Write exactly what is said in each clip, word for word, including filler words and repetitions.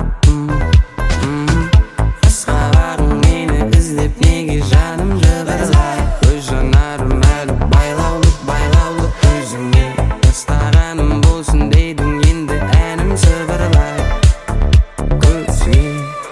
аттым. Қысқа бағың мені іздеп неге жаным жыбырлай. Көз жанарым әлі байлаулы байлаулы өзіңе. Тастағаным болсын дейдің енді әнім сыбырлай көзге.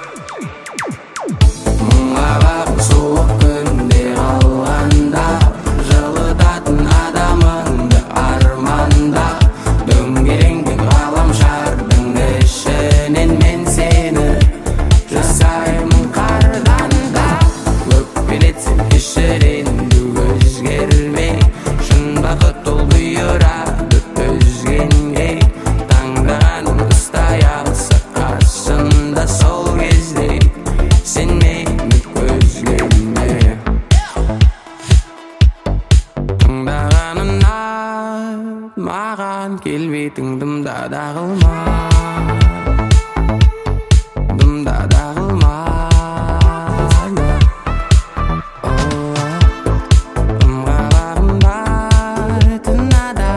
Мұңға бағым суық күнде қалғанда, жылытатын адамыңды арманда. Дөңгеленген ғаламшардың ішінен мен сені жасаймын қардан да. Өкпелетсем кешірейін өзгермей, шын бақыт ол бұйырады өзгенге. Таңдағаным ұстай алса қасымда сол кезде, сен мені көзгеме. Тыңдағанымнан маған келбетің дымда да қылма, дымда да қылма. Дымға бағынбай тынада,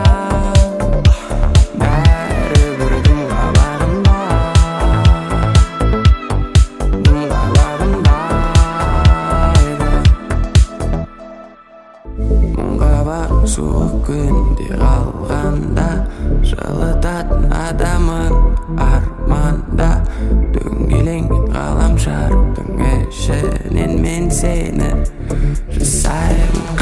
бәрібір дымға бағынбай, дымға бағынбайды. Мұңға бағым суық күнде қалғанда, жылытатын адамың арманда. Дөңгеленген ғаламшардың ішінен мен сені жасаймын